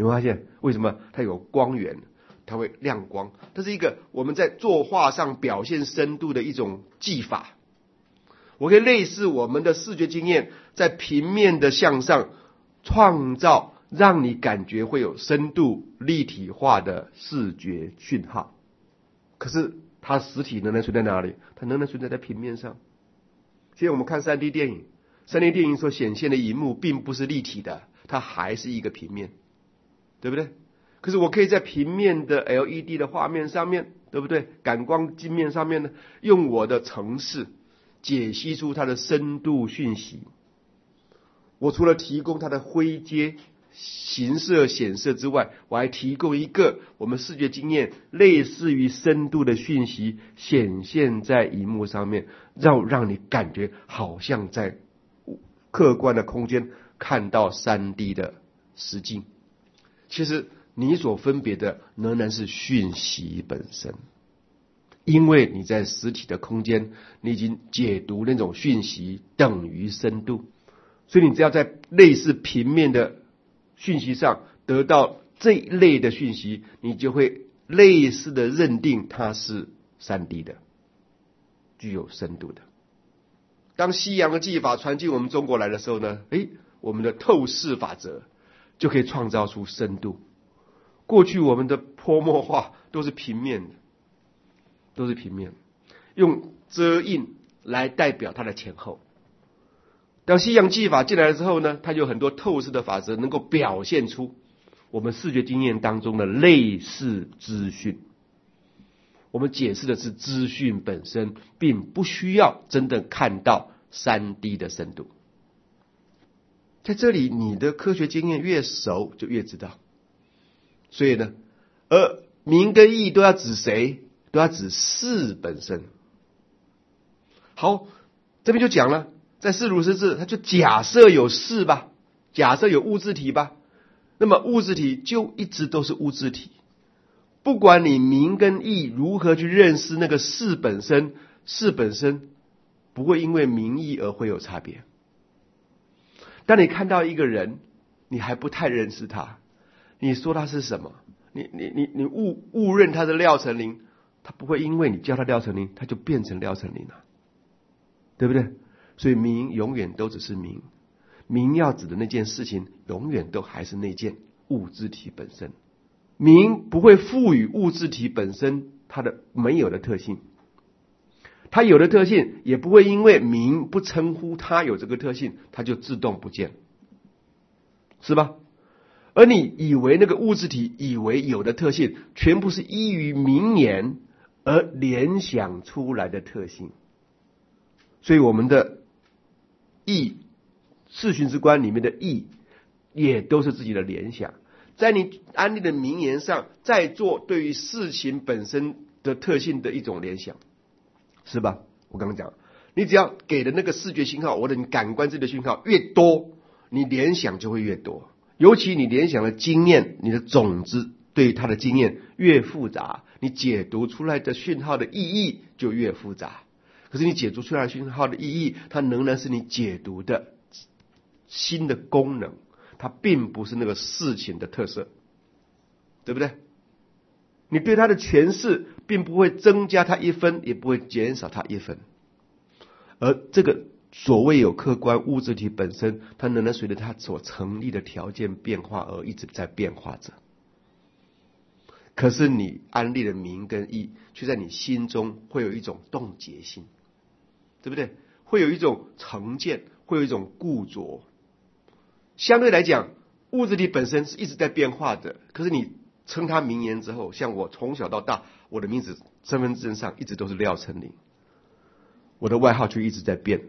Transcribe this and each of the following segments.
你会发现为什么它有光源，它会亮光，这是一个我们在作画上表现深度的一种技法。我可以类似我们的视觉经验，在平面的像上创造让你感觉会有深度立体化的视觉讯号。可是它实体仍然存在哪里？它仍然存在在平面上。现在我们看 3D 电影，3D 电影所显现的荧幕并不是立体的，它还是一个平面，对不对？可是我可以在平面的 LED 的画面上面，对不对？感光镜面上面呢，用我的程式解析出它的深度讯息。我除了提供它的灰阶形色显色之外，我还提供一个我们视觉经验类似于深度的讯息显现在荧幕上面，让你感觉好像在客观的空间看到 3D 的实境。其实你所分别的仍然是讯息本身，因为你在实体的空间，你已经解读那种讯息等于深度，所以你只要在类似平面的讯息上得到这一类的讯息，你就会类似的认定它是 3D 的，具有深度的。当西洋的技法传进我们中国来的时候呢，我们的透视法则就可以创造出深度。过去我们的泼墨画都是平面的，都是平面，用遮印来代表它的前后。当西洋技法进来之后呢，它有很多透视的法则，能够表现出我们视觉经验当中的类似资讯。我们解释的是资讯本身，并不需要真的看到 3D 的深度。在这里，你的科学经验越熟，就越知道。所以呢，而名跟义都要指谁？都要指事本身。好，这边就讲了，在事如是智，它就假设有事吧，假设有物质体吧，那么物质体就一直都是物质体。不管你名跟义如何去认识那个事本身，事本身不会因为名义而会有差别。当你看到一个人，你还不太认识他，你说他是什么？你误认他是廖成林，他不会因为你叫他廖成林，他就变成廖成林了，对不对？所以名永远都只是名，名要指的那件事情，永远都还是那件物质体本身。名不会赋予物质体本身它的没有的特性，它有的特性也不会因为名不称呼它有这个特性，它就自动不见，是吧？而你以为那个物质体以为有的特性，全部是依于名言而联想出来的特性。所以我们的义，四旬之观里面的义，也都是自己的联想。在你安利的名言上，再做对于事情本身的特性的一种联想，是吧？我刚刚讲，你只要给的那个视觉信号或者你感官这个讯号越多，你联想就会越多。尤其你联想的经验，你的种子对于它的经验越复杂，你解读出来的讯号的意义就越复杂。可是你解读出来的讯号的意义，它仍然是你解读的新的功能，它并不是那个事情的特色，对不对？你对它的诠释并不会增加它一分，也不会减少它一分。而这个所谓有客观物质体本身，它仍然随着它所成立的条件变化而一直在变化着。可是你安立的名跟义，却在你心中会有一种冻结性，对不对？会有一种成见，会有一种固着。相对来讲，物质体本身是一直在变化的，可是你称它名言之后，像我从小到大，我的名字身份证上一直都是廖成林，我的外号却一直在变。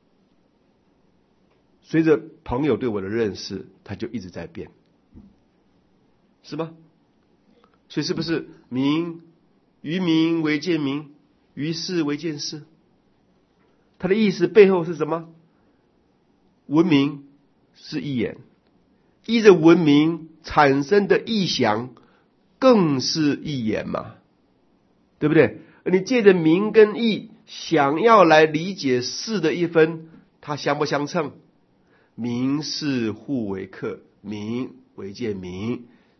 随着朋友对我的认识，它就一直在变，是吧？所以是不是名于名为见名，于事为见事？它的意思背后是什么？文明是一言，依着文明产生的意象更是一言嘛，对不对？而你借着名跟义想要来理解事的一分，它相不相称？名事互为客，名为见名，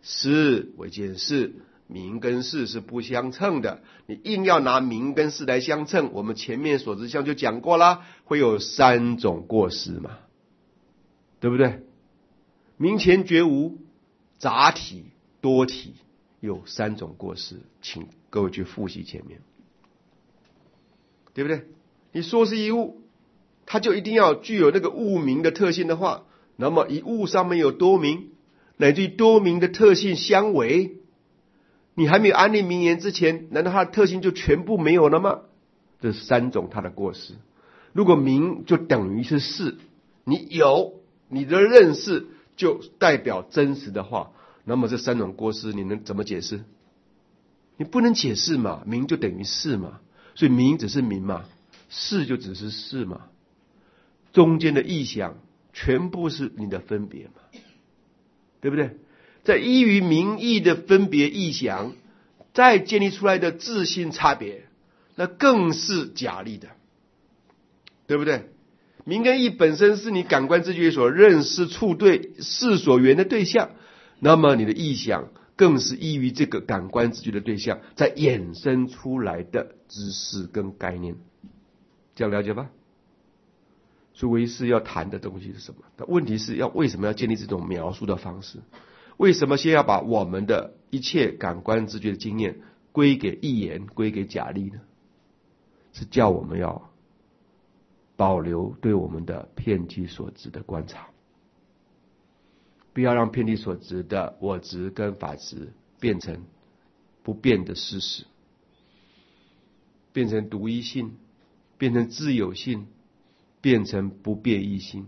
事为见识，名跟事是不相称的。你硬要拿名跟事来相称，我们前面所知相就讲过啦，会有3种过失嘛，对不对？名前绝无，杂体多体，有3种过失，请各位去复习前面，对不对？你说是一物，它就一定要具有那个物名的特性的话，那么一物上面有多名，乃至于多名的特性相违，你还没有安立名言之前，难道它的特性就全部没有了吗？这是3种它的过失。如果名就等于是事，你有你的认识就代表真实的话，那么这3种过失你能怎么解释？你不能解释嘛，名就等于事嘛，所以名只是名嘛，事就只是事嘛，中间的意想全部是你的分别嘛，对不对？在依于名义的分别意想，再建立出来的自性差别，那更是假立的，对不对？名跟义本身是你感官知觉所认识处对事所缘的对象，那么你的意想更是依于这个感官知觉的对象再衍生出来的知识跟概念，这样了解吧？所以唯识要谈的东西是什么？但问题是为什么要建立这种描述的方式？为什么先要把我们的一切感官知觉的经验归给意言，归给假立呢？是叫我们要保留对我们的遍计所执的观察，不要让遍计所执的我执跟法执变成不变的事实，变成独一性，变成自有性，变成不变异性。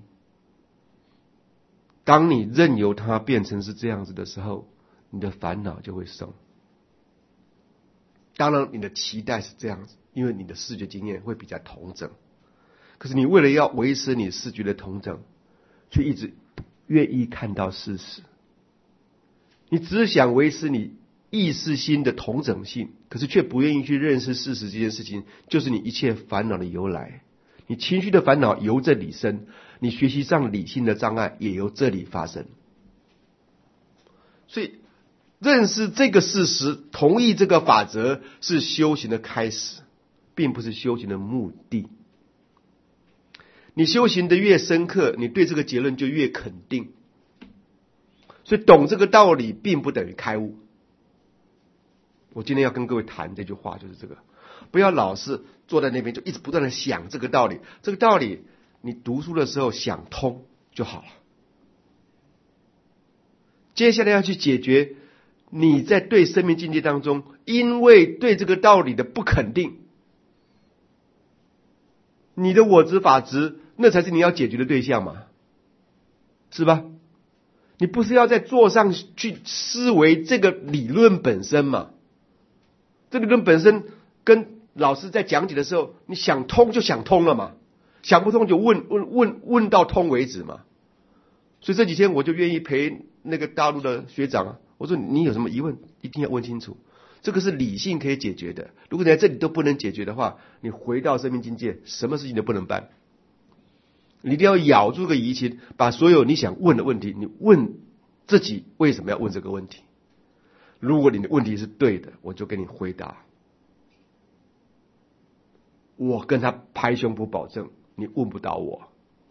当你任由它变成是这样子的时候，你的烦恼就会生。当然你的期待是这样子，因为你的视觉经验会比较同整，可是你为了要维持你视觉的同整，却一直愿意看到事实，你只想维持你意识心的同整性，可是却不愿意去认识事实，这件事情就是你一切烦恼的由来。你情绪的烦恼由这里生，你学习上理性的障碍也由这里发生。所以认识这个事实，同意这个法则是修行的开始，并不是修行的目的。你修行的越深刻，你对这个结论就越肯定。所以懂这个道理并不等于开悟。我今天要跟各位谈这句话就是这个，不要老是坐在那边就一直不断的想这个道理，这个道理你读书的时候想通就好了。接下来要去解决你在对生命境界当中因为对这个道理的不肯定，你的我执法执，那才是你要解决的对象嘛，是吧？你不是要在座上去思维这个理论本身嘛？这个理论本身跟老师在讲解的时候，你想通就想通了嘛，想不通就问到通为止嘛。所以这几天我就愿意陪那个大陆的学长啊，我说你有什么疑问一定要问清楚，这个是理性可以解决的。如果你在这里都不能解决的话，你回到生命境界，什么事情都不能办。你一定要咬住个疑情，把所有你想问的问题，你问自己为什么要问这个问题。如果你的问题是对的，我就给你回答。我跟他拍胸脯保证，你问不到我。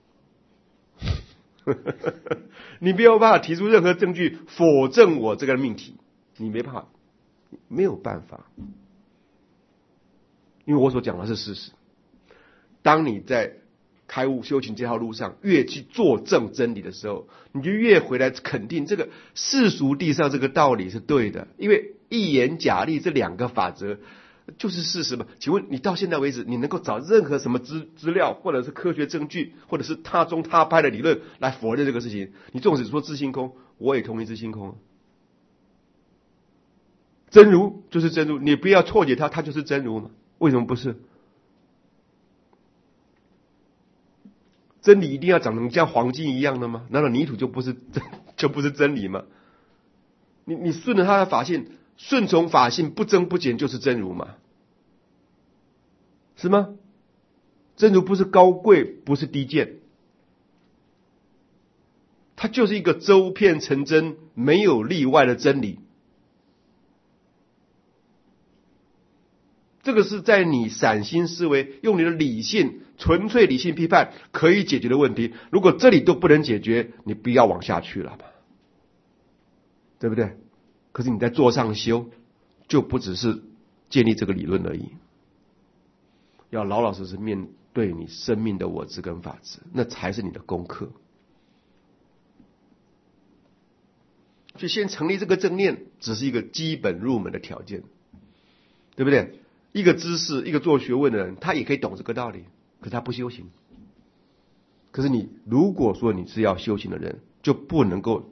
你没有办法提出任何证据否证我这个命题，你没办法，没有办法，因为我所讲的是事实。当你在开悟修行这条路上越去作证真理的时候，你就越回来肯定这个世俗地上这个道理是对的，因为一言假立这2个法则就是事实嘛。请问你到现在为止，你能够找任何什么资料，或者是科学证据，或者是他中他派的理论来否认这个事情？你纵使说自性空，我也同意自性空。真如就是真如，你不要错解它，它就是真如嘛？为什么不是？真理一定要长成像黄金一样的吗？难道泥土就不是真理吗？你顺着它的法性，顺从法性不增不减就是真如嘛？是吗？真如不是高贵，不是低贱， 它就是一个周遍成真、没有例外的真理。这个是在你散心思维、用你的理性、纯粹理性批判可以解决的问题。如果这里都不能解决，你不要往下去了吧，对不对？可是你在做上修，就不只是建立这个理论而已，要老老实实面对你生命的我执跟法执，那才是你的功课。就先成立这个正念，只是一个基本入门的条件，对不对？一个知识，一个做学问的人，他也可以懂这个道理，可是他不修行。可是你如果说你是要修行的人，就不能够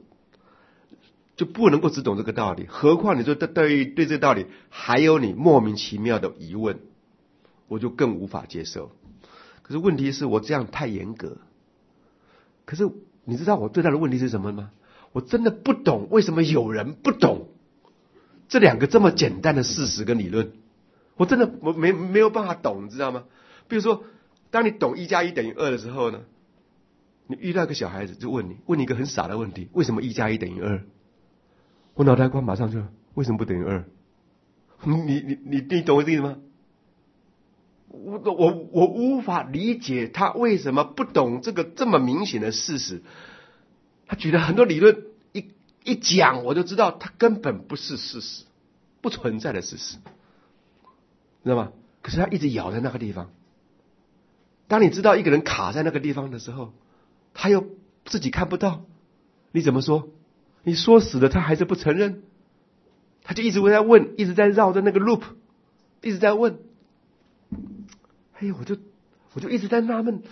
只懂这个道理，何况你说对这个道理还有你莫名其妙的疑问，我就更无法接受。可是问题是我这样太严格。可是你知道我最大的问题是什么吗？我真的不懂为什么有人不懂这两个这么简单的事实跟理论。我真的没有办法懂，你知道吗？比如说，当你懂1+1等于2的时候呢，你遇到一个小孩子就问你一个很傻的问题：为什么1+1等于2？我脑袋瓜马上就为什么不等于2？你懂我的意思吗？我无法理解他为什么不懂这个这么明显的事实。他举了很多理论，一讲我就知道他根本不是事实，不存在的事实。知道吗？可是他一直咬在那个地方。当你知道一个人卡在那个地方的时候，他又自己看不到，你怎么说？你说死了，他还是不承认，他就一直在问，一直在绕着那个 loop， 一直在问。哎呦，我就一直在纳闷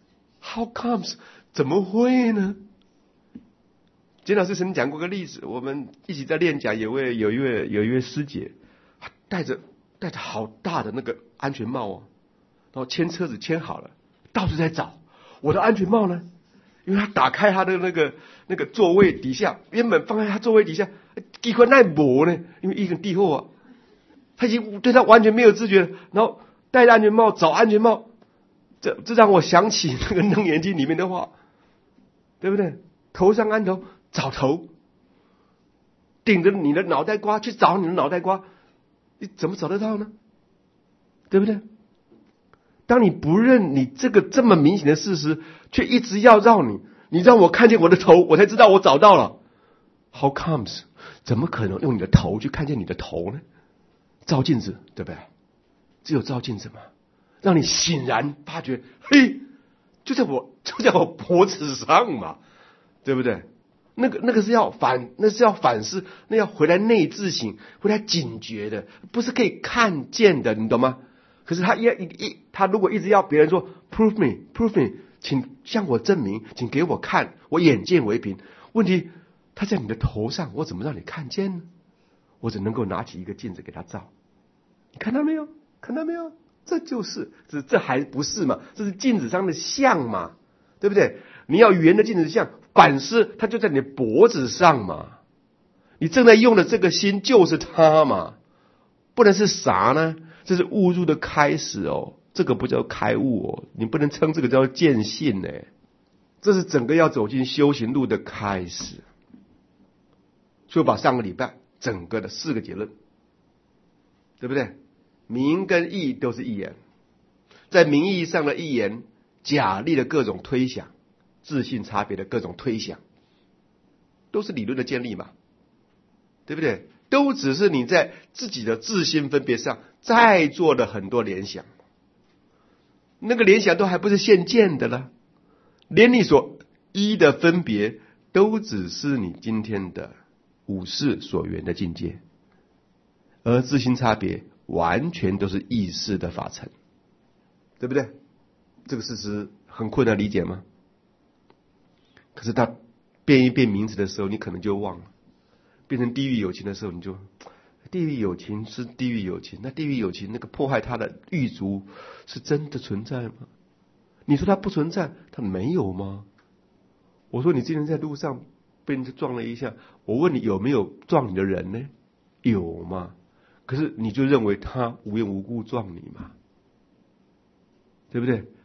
，How comes？ 怎么会呢？简老师曾经讲过个例子，我们一起在练讲，有一位师姐，她带着好大的那个安全帽哦，然后牵车子牵好了，到处在找我的安全帽呢。因为他打开他的那个座位底下，原本放在他座位底下，几块那膜呢？因为一个地货啊，他已经对他完全没有知觉了。然后戴着安全帽找安全帽，这让我想起那个《楞严经》里面的话，对不对？头上安头找头，顶着你的脑袋瓜去找你的脑袋瓜，你怎么找得到呢？对不对？当你不认你这个这么明显的事实，却一直要绕你让我看见我的头，我才知道我找到了。How comes？ 怎么可能用你的头去看见你的头呢？照镜子，对不对？只有照镜子嘛，让你醒然发觉，嘿，就在我脖子上嘛，对不对？那个是要反思，那要回来内自省，回来警觉的，不是可以看见的，你懂吗？可是他如果一直要别人说 prove me， 请向我证明，请给我看，我眼见为凭。问题他在你的头上，我怎么让你看见呢？我只能够拿起一个镜子给他照。你看到没有？看到没有？这就是这还不是嘛？这是镜子上的像嘛，对不对？你要圆的镜子像，反思它就在你的脖子上嘛。你正在用的这个心就是它嘛，不能是啥呢？这是悟入的开始哦，这个不叫开悟哦，你不能称这个叫见性呢。这是整个要走进修行路的开始。所以把上个礼拜整个的4个结论，对不对？名跟义都是义言，在名义上的义言，假立的各种推想，自性差别的各种推想，都是理论的建立嘛，对不对？都只是你在自己的自性分别上再做了很多联想，那个联想都还不是现见的了，连你所依的分别都只是你今天的五识所缘的境界，而自性差别完全都是意识的法尘，对不对？这个事实很困难理解吗？可是他变一变名词的时候，你可能就忘了。变成地狱有情的时候，你就地狱有情是地狱有情，那地狱有情那个迫害他的狱卒是真的存在吗？你说他不存在，他没有吗？我说你今天在路上被人家撞了一下，我问你有没有撞你的人呢？有吗？可是你就认为他无缘无故撞你嘛，对不对？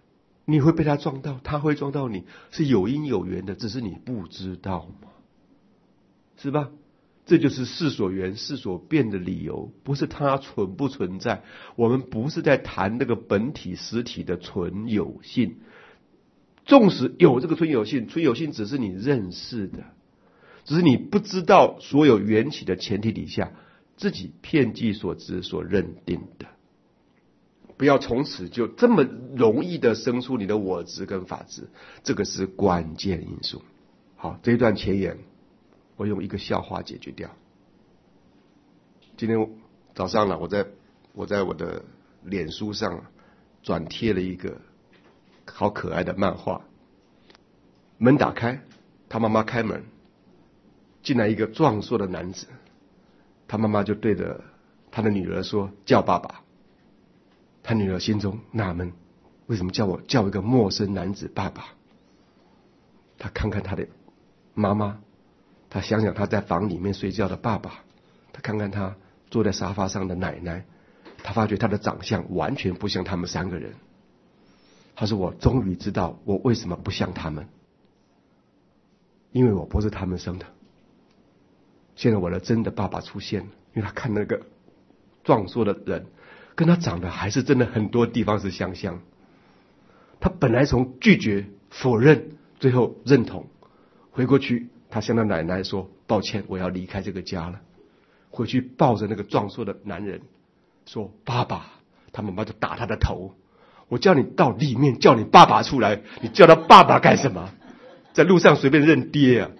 你会被他撞到，他会撞到你，是有因有缘的，只是你不知道嘛，是吧？这就是事所缘事所变的理由，不是它存不存在。我们不是在谈那个本体实体的存有性，纵使有这个存有性，存有性只是你认识的，只是你不知道所有缘起的前提底下，自己遍计所知所认定的。不要从此就这么容易的生出你的我执跟法执，这个是关键因素。好，这一段前言我用一个笑话解决掉。今天早上呢，我在我的脸书上转贴了一个好可爱的漫画。门打开，他妈妈开门，进来一个壮硕的男子，他妈妈就对着他的女儿说：“叫爸爸。”他女儿心中纳闷，为什么叫一个陌生男子爸爸？他看看他的妈妈，他想想他在房里面睡觉的爸爸，他看看他坐在沙发上的奶奶，他发觉他的长相完全不像他们三个人。他说：“我终于知道我为什么不像他们，因为我不是他们生的。现在我的真的爸爸出现了，因为他看那个壮硕的人。”跟他长得还是真的很多地方是相像。他本来从拒绝、否认，最后认同，回过去，他向他奶奶说：“抱歉，我要离开这个家了。”回去抱着那个壮硕的男人说：“爸爸。”他妈妈就打他的头：“我叫你到里面叫你爸爸出来，你叫他爸爸干什么？在路上随便认爹啊！”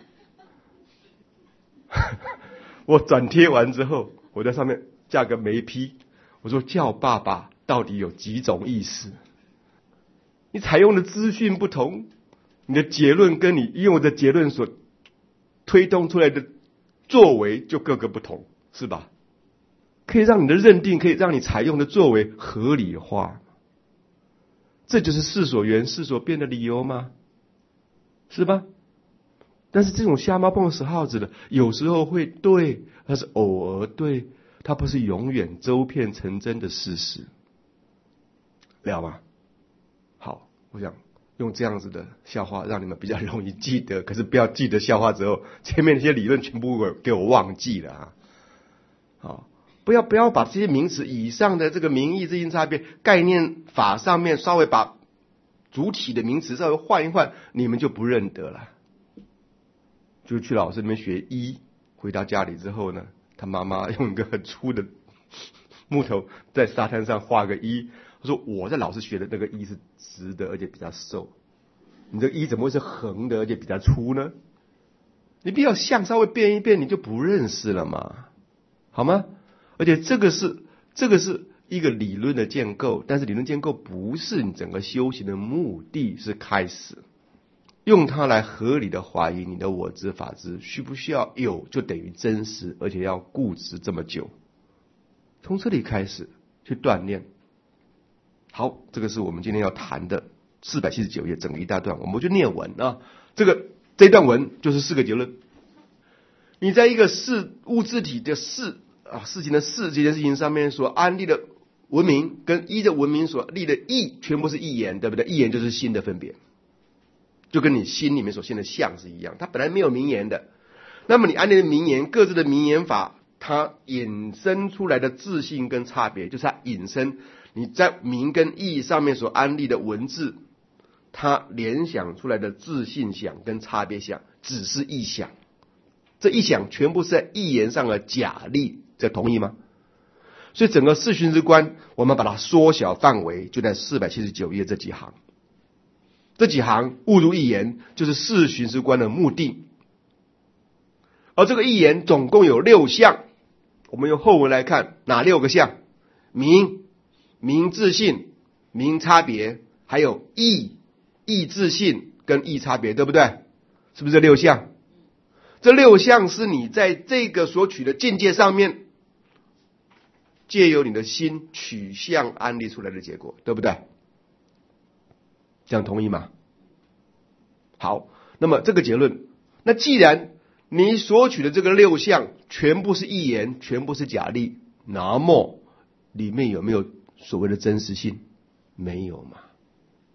我转贴完之后，我在上面加个眉批。我说叫爸爸到底有几种意思？你采用的资讯不同，你的结论跟你用的结论所推动出来的作为就各个不同，是吧？可以让你的认定，可以让你采用的作为合理化，这就是事所缘事所变的理由吗？是吧？但是这种瞎猫碰死耗子的，有时候会对，但是偶尔对。它不是永远周遍成真的事实，了吗？好，我想用这样子的笑话让你们比较容易记得，可是不要记得笑话之后，前面那些理论全部给我忘记了啊！好，不要把这些名词以上的这个名义之间差别概念法上面稍微把主体的名词稍微换一换，你们就不认得了。就去老师那边学医，回到家里之后呢，他妈妈用一个很粗的木头在沙滩上画个一，他说我在老师学的那个一是直的，而且比较瘦，你这个一怎么会是横的，而且比较粗呢？你比较像稍微变一变，你就不认识了嘛，好吗？而且这个是一个理论的建构，但是理论建构不是你整个修行的目的，是开始用它来合理的怀疑你的我执法执需不需要有，就等于真实，而且要固执这么久。从这里开始去锻炼。好，这个是我们今天要谈的479页整个一大段，我们就念文啊。这段文就是4个结论。你在一个物质体的事情的事这件事情上面所安立的文明，跟一的文明所立的义，全部是义言，对不对？义言就是心的分别。就跟你心里面所现的相是一样，它本来没有名言的，那么你安立的名言，各自的名言法，它引申出来的自性跟差别，就是它引申你在名跟义上面所安立的文字，它联想出来的自性想跟差别想，只是意想，这一想全部是在义言上的假立，这同意吗？所以整个四寻之观，我们把它缩小范围，就在479页这几行。这几行误入义言，就是四寻之观的目的。而这个义言总共有6项，我们用后文来看，哪6个项？名自性、名差别，还有义自性跟义差别，对不对？是不是这6项？这6项是你在这个所取的境界上面，借由你的心取向安立出来的结果，对不对？这样同意吗？好，那么这个结论，那既然你所取的这个6项全部是义言，全部是假立，那么里面有没有所谓的真实性？没有嘛，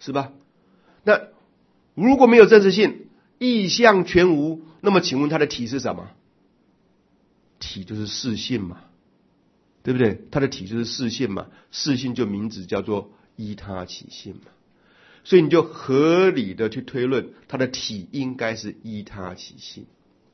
是吧？那如果没有真实性，意象全无，那么请问它的体是什么？体就是视性嘛，对不对？它的体就是视性嘛，视性就名字叫做依他起性嘛，所以你就合理的去推论，它的体应该是依他起性，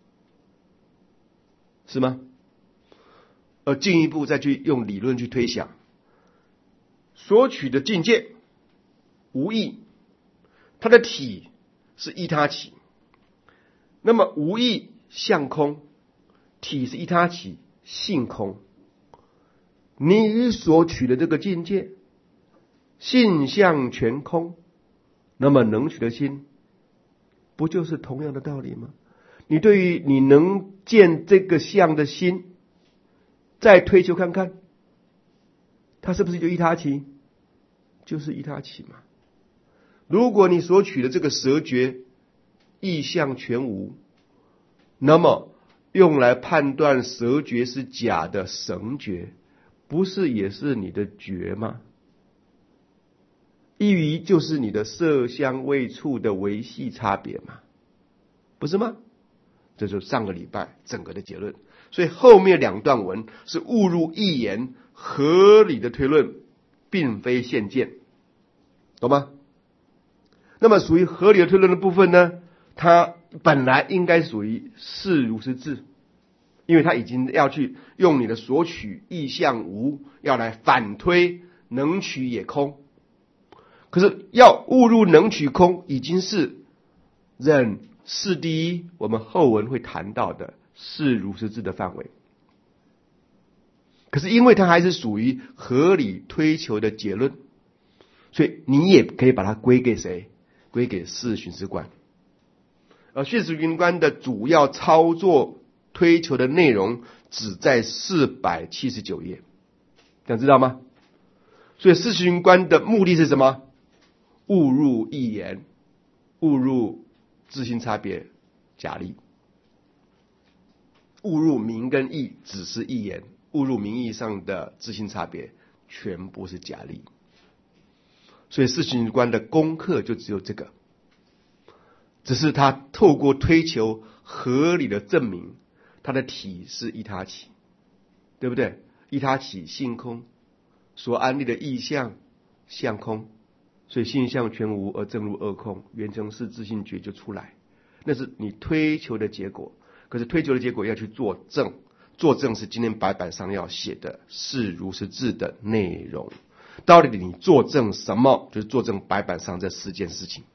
是吗？而进一步再去用理论去推想，所取的境界无义，它的体是依他起，那么无义相空，体是依他起，性空。你所取的这个境界，性相全空，那么能取的心，不就是同样的道理吗？你对于你能见这个相的心，再推求看看，它是不是就依他起？就是依他起嘛。如果你所取的这个舌觉意象全无，那么用来判断舌觉是假的绳觉，不是也是你的觉吗？意于就是你的色香味触的维系差别嘛，不是吗？这就是上个礼拜整个的结论。所以后面两段文是误入一言，合理的推论，并非现见，懂吗？那么属于合理的推论的部分呢，它本来应该属于是如是智，因为它已经要去用你的所取意象无，要来反推能取也空。可是要误入能取空，已经是忍是第一，我们后文会谈到的是如是智的范围。可是因为它还是属于合理推求的结论，所以你也可以把它归给谁？归给四寻思观。而四寻观的主要操作推求的内容只在479页，想知道吗？所以四寻观的目的是什么？误入一言，误入自性差别假立，误入名跟义只是一言，误入名义上的自性差别全部是假立。所以四寻观的功课就只有这个，只是他透过推求合理的证明，他的体是依他起，对不对？依他起性空，所安立的意象相空，所以性相全无而证入二空，圆成是自性觉就出来，那是你推求的结果。可是推求的结果要去作证，作证是今天白板上要写的是如是智的内容。到底你作证什么？就是作证白板上这4件事情。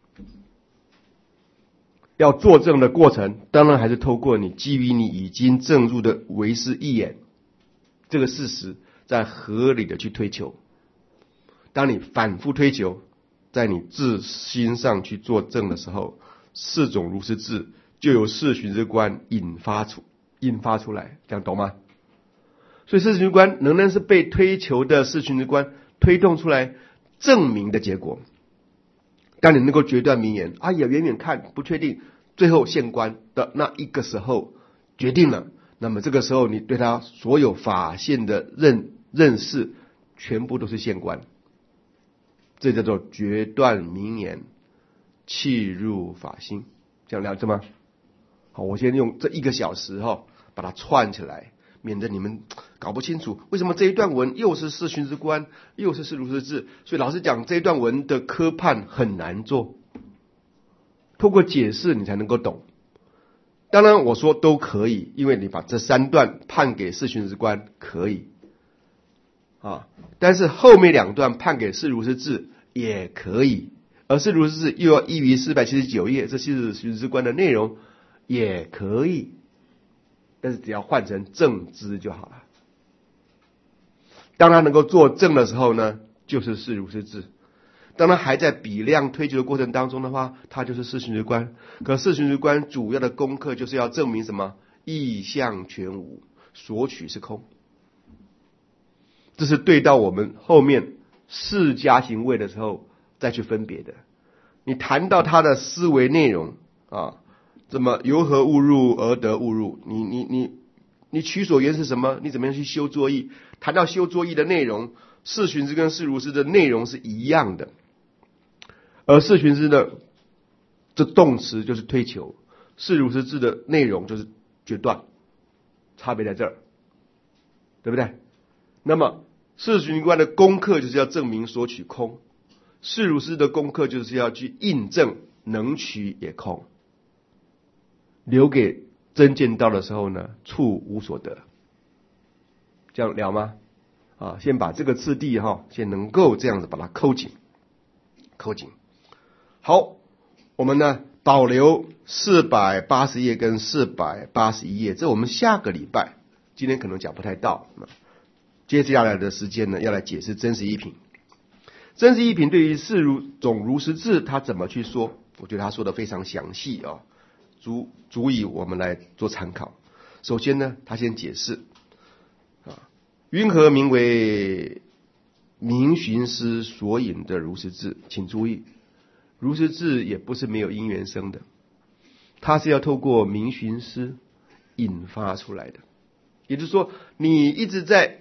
要作证的过程，当然还是透过你基于你已经证入的唯是一眼这个事实，在合理的去推求。当你反复推求，在你自心上去作证的时候，4种如是智就由四寻思观引发出来，这样懂吗？所以四寻思观仍然是被推求的四寻思观推动出来证明的结果。当你能够决断名言，哎呀，远远看不确定，最后现观的那一个时候决定了，那么这个时候你对他所有法现的认识全部都是现观，这叫做决断名言，契入法心，这样了解吗？好，我先用这1个小时把它串起来，免得你们搞不清楚为什么这一段文又是四寻思观，又是如是智。所以老实讲，这一段文的科判很难做，透过解释你才能够懂。当然我说都可以，因为你把这3段判给四寻思观可以但是后面2段判给是如是智也可以，而是如是智又要依于479页这是寻思观的内容也可以，但是只要换成正知就好了。当他能够作证的时候呢，就是是如是智。当他还在比量推求的过程当中的话，他就是四寻思观。可四寻思观主要的功课就是要证明什么？意象全无，所取是空。这是对到我们后面四加行位的时候再去分别的。你谈到他的思维内容怎么由何误入而得误入？你取所缘是什么？你怎么样去修作意？谈到修作意的内容，四寻思跟四如是的内容是一样的。 而四旬之呢，这动词就是推求，是如实质的内容就是决断，差别在这儿，对不对？那么四旬观的功课就是要证明所取空，是如实的功课就是要去印证能取也空，留给真见道的时候呢，处无所得。这样了吗？先把这个次第先能够这样子把它扣紧。好，我们呢保留480页跟481页，这我们下个礼拜，今天可能讲不太到。接下来的时间呢，要来解释真实义品。真实义品对于四种如实质，他怎么去说？我觉得他说的非常详细足以我们来做参考。首先呢，他先解释云何名为明寻思所引的如实质？请注意，如实质也不是没有因缘生的，它是要透过明寻思引发出来的。也就是说，你一直在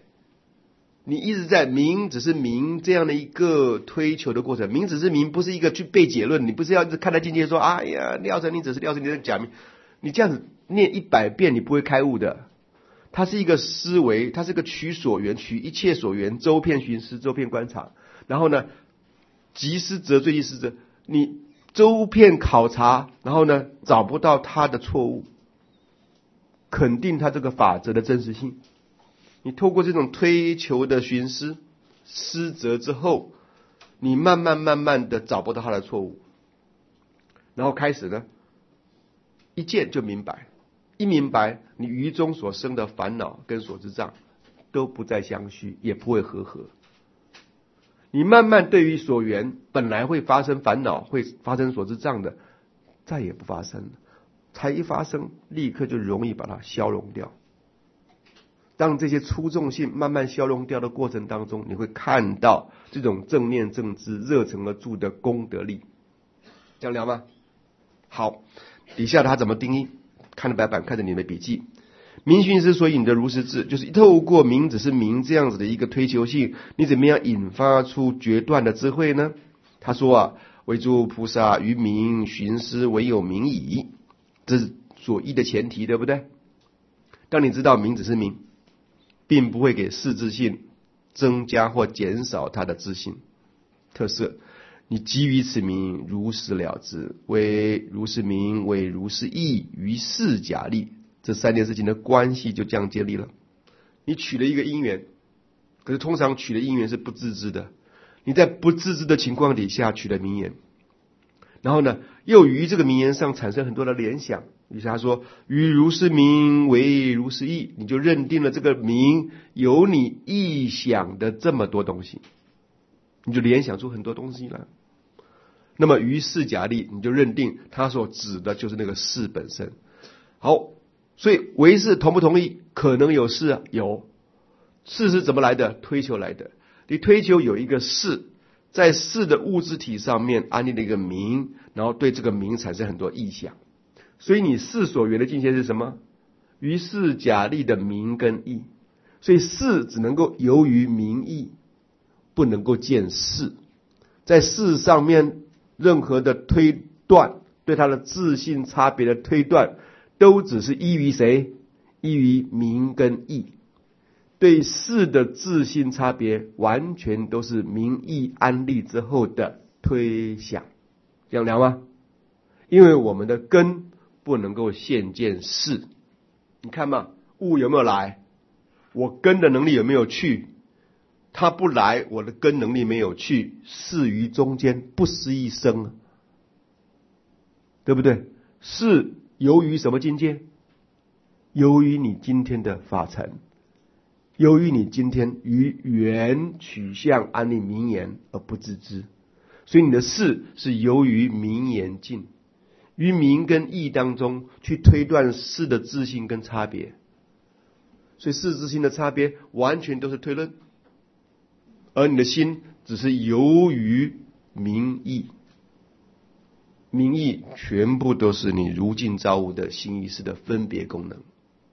明只是明这样的一个推求的过程。明只是明，不是一个去背结论，你不是要一直看待境界说，哎呀，廖成你只是廖成你的假名，你这样子念100遍你不会开悟的。它是一个思维，它是个取所缘，取一切所缘，周遍寻思，周遍观察，然后呢，即思则最即思则，你周遍考察，然后呢，找不到它的错误，肯定它这个法则的真实性。你透过这种推求的寻思思则之后，你慢慢的找不到它的错误，然后开始呢，一见就明白。一明白，你于中所生的烦恼跟所知障都不再相续，也不会合。你慢慢对于所缘本来会发生烦恼，会发生所知障的，再也不发生了。才一发生，立刻就容易把它消融掉。当这些粗重性慢慢消融掉的过程当中，你会看到这种正念正知热诚而住的功德力。这样聊吗？好，底下他怎么定义？看着白板，看着你的笔记。明寻思所引的如实质，就是透过明只是明这样子的一个推求性，你怎么样引发出决断的智慧呢？他说为诸菩萨于明寻思唯有明矣，这是所依的前提，对不对？当你知道明只是明，并不会给四自性增加或减少它的自性特色，你基于此名如实了之，为如是名，为如是义，于是假立，这3件事情的关系就这样建立了。你取了一个因缘，可是通常取的因缘是不自知的，你在不自知的情况底下取了名言，然后呢，又于这个名言上产生很多的联想。于是他说，于如是名，为如是义，你就认定了这个名有你臆想的这么多东西，你就联想出很多东西来。那么于是假立，你就认定他所指的就是那个事本身。好，所以唯识同不同意？可能有事有。事是怎么来的？推求来的。你推求有一个事，在事的物质体上面安立了一个名，然后对这个名产生很多意象。所以你事所缘的境界是什么？于是假立的名跟义。所以事只能够由于名义，不能够见事。在事上面任何的推断，对它的自性差别的推断，都只是依于谁？依于名跟义。对事的自性差别，完全都是名义安立之后的推想。这样聊吗？因为我们的根不能够现见事。你看嘛，物有没有来？我根的能力有没有去？他不来，我的根能力没有去，事于中间不思议生，对不对？是由于什么境界？由于你今天的法尘，由于你今天于缘取向安立名言而不自知，所以你的事是由于名言境，于名跟义当中去推断事的自性跟差别。所以事自性的差别完全都是推论，而你的心只是由于名义，名义全部都是你如镜照物的心意识的分别功能。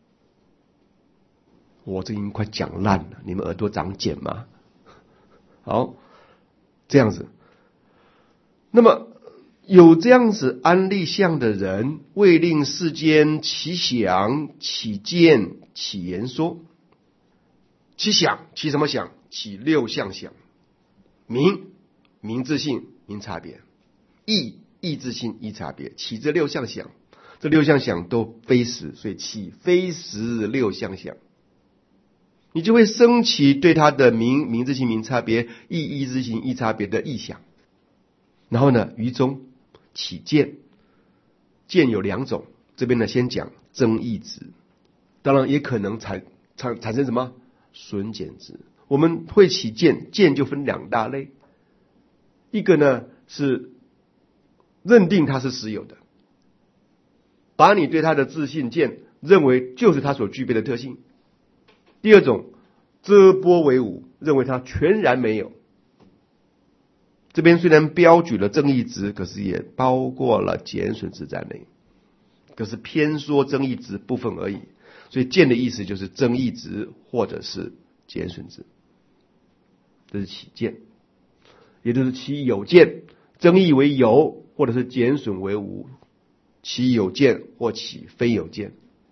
我这已经快讲烂了，你们耳朵长茧吗？好，这样子， 那么有这样子安立相的人，为令世间起想、起见、起言说。起想，起什么想？起六相想。名，名自性，名差别。意，意自性，意差别。起这六相想，这六相想都非实，所以起非实六相想。你就会升起对他的名，名自性，名差别；意，意自性，意差别的意想。然后呢，于中起见，见有两种，这边呢先讲增益值，当然也可能产生什么损减值。我们会起见，见就分两大类，一个呢是认定它是实有的，把你对它的自信见认为就是它所具备的特性；第二种遮波为无，认为它全然没有。这边虽然标举了增益值，可是也包括了减损值在内，可是偏说增益值部分而已。所以见的意思就是增益值或者是减损值，这是起见，也就是起有见，增益为有，或者是减损为无，起有见或起非有见。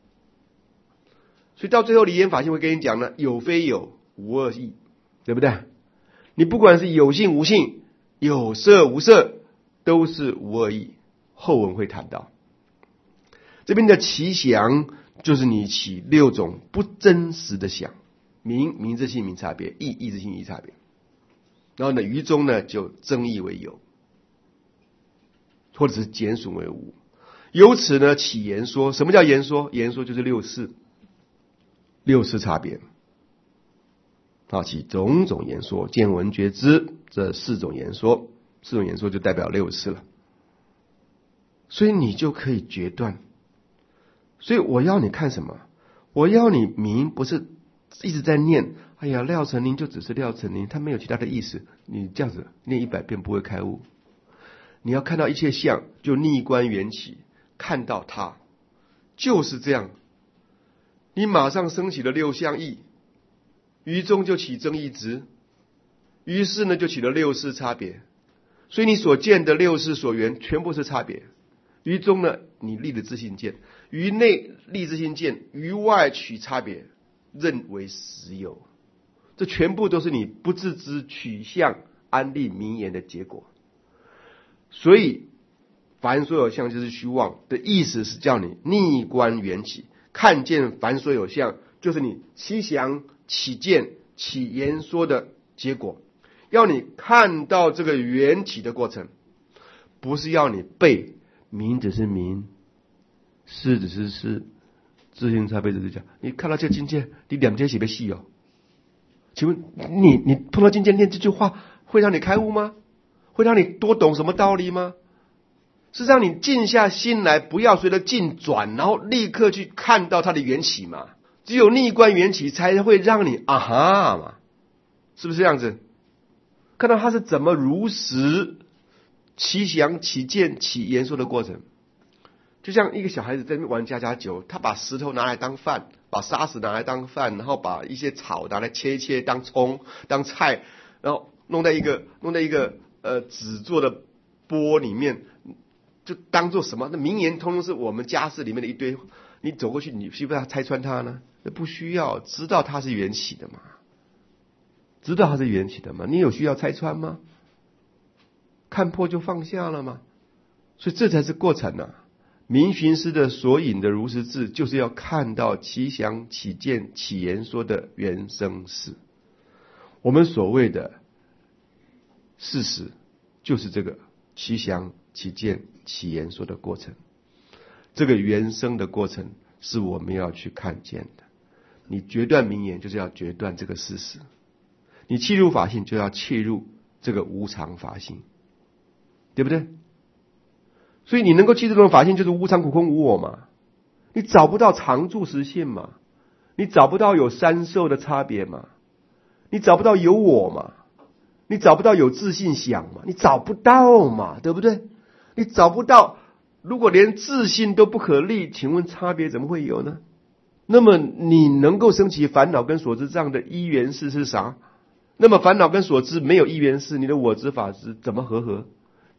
所以到最后离言法性会跟你讲呢，有非有，无二义，对不对？你不管是有性无性，有色无色，都是无二义。后文会谈到这边的起想，就是你起六种不真实的想，名，名自性，名差别；意，意自性，意差别。然后呢，于中呢就增益为有，或者是减损为无。由此呢起言说。什么叫言说？言说就是六事，六事差别。起种种言说，见闻觉知，这四种言说，四种言说就代表六事了。所以你就可以决断。所以我要你看什么？我要你明，不是一直在念，哎呀，廖成林就只是廖成林，他没有其他的意思。你这样子念100遍不会开悟。你要看到一切相，就逆观缘起，看到它就是这样，你马上升起了六相义，于中就起增益值，于是呢就起了六事差别。所以你所见的六事所缘全部是差别。于中呢你立的自性见，于内立自性见，于外取差别，认为实有。这全部都是你不自知取向安立名言的结果。所以凡所有相就是虚妄的意思是叫你逆观缘起，看见凡所有相就是你起想、起见、起言说的结果，要你看到这个缘起的过程，不是要你背名只是名，事只是事，自性差别只是讲。你看到这个境界，你两件写被细哦。请问你碰到境界念这句话，会让你开悟吗？会让你多懂什么道理吗？是让你静下心来，不要随着境转，然后立刻去看到它的缘起嘛。只有逆观缘起才会让你啊哈嘛，是不是这样子？看到它是怎么如实起想、起见、起言说的过程。就像一个小孩子在那边玩家家酒，他把石头拿来当饭，把沙石拿来当饭，然后把一些草拿来切一切当葱当菜，然后弄在一个纸做的钵里面，就当做什么？那名言通通是我们家事里面的一堆，你走过去你需不需要拆穿它呢？不需要，知道它是缘起的嘛，知道它是缘起的嘛，你有需要拆穿吗？看破就放下了吗？所以这才是过程啊。明寻师的所引的如实智，就是要看到起想、起见、起言说的原生事。我们所谓的事实，就是这个起想、起见、起言说的过程。这个原生的过程是我们要去看见的。你决断名言，就是要决断这个事实；你契入法性，就要契入这个无常法性，对不对？所以你能够契入这种法性，就是无常、苦、空、无我嘛。你找不到常住实性嘛，你找不到有三受的差别嘛，你找不到有我嘛，你找不到有自性想嘛，你找不到嘛，对不对？你找不到，如果连自性都不可立，请问差别怎么会有呢？那么你能够升起烦恼跟所知这样的依缘事是啥？那么烦恼跟所知没有依缘事，你的我执法执怎么和合？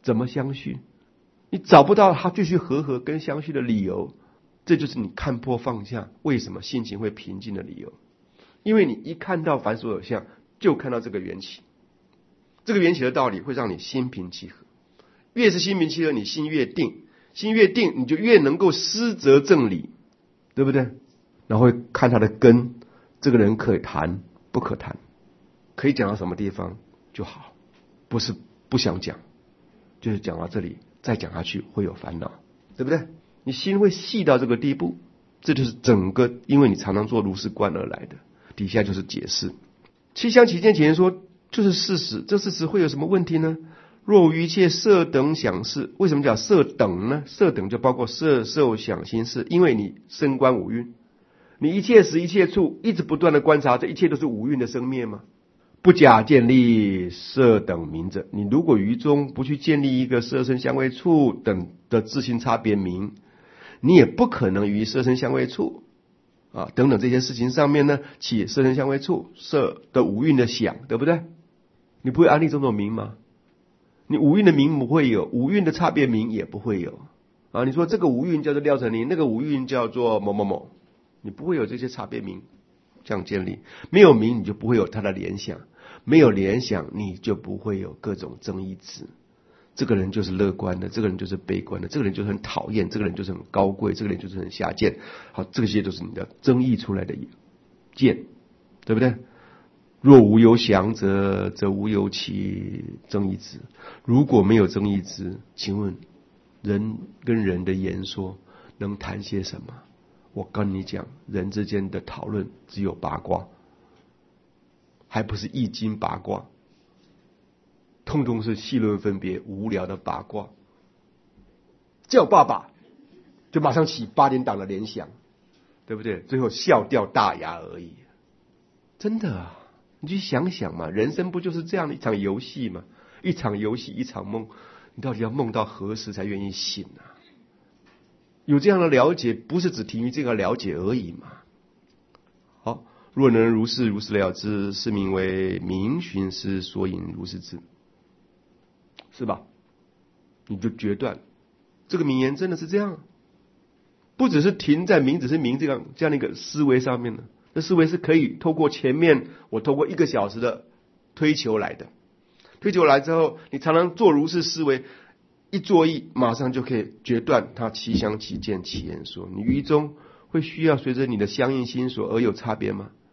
怎么相续？你找不到他继续和跟相续的理由，这就是你看破放下为什么心情会平静的理由。因为你一看到凡所有相，就看到这个缘起，这个缘起的道理会让你心平气和。越是心平气和，你心越定，心越定，你就越能够思则正理，对不对？然后会看他的根，这个人可以谈不可谈，可以讲到什么地方就好，不是不想讲，就是讲到这里再讲下去会有烦恼，对不对？你心会细到这个地步，这就是整个因为你常常做如是观而来的。底下就是解释七相起见起言说，就是事实，这事实会有什么问题呢？若无一切色等想事，为什么讲色等呢？色等就包括色受想行识，因为你升观五蕴，你一切时一切处一直不断的观察，这一切都是五蕴的生灭吗？不假建立色等名者，你如果于中不去建立一个色身香味触等的自性差别名，你也不可能于色身香味触等等这些事情上面呢，起色身香味触色的五蕴的想，对不对？你不会安立种种名吗？你五蕴的名不会有，五蕴的差别名也不会有你说这个五蕴叫做廖成林，那个五蕴叫做某某某，你不会有这些差别名这样建立。没有名，你就不会有他的联想，没有联想，你就不会有各种争议值。这个人就是乐观的，这个人就是悲观的，这个人就是很讨厌，这个人就是很高贵，这个人就是很下贱。好，这些都是你的争议出来的见，对不对？若无有想者，则无有其争议值。如果没有争议值，请问人跟人的言说能谈些什么？我跟你讲，人之间的讨论只有八卦，还不是易经八卦，通通是细论分别无聊的八卦。叫爸爸就马上起8点档的联想，对不对？最后笑掉大牙而已。真的啊，你去想想嘛，人生不就是这样的一场游戏吗？一场游戏一场梦，你到底要梦到何时才愿意醒啊？有这样的了解，不是只停于这个了解而已嘛。好，若能如是了知，是名为明寻思所引如是知，是吧？你就决断这个名言真的是这样，不只是停在名只是名这样的一个思维上面的。这思维是可以透过前面我透过1个小时的推求来的，推求来之后，你常常做如是思维，一作意马上就可以决断它七相起见起言说。你于中会需要随着你的相应心所而有差别吗？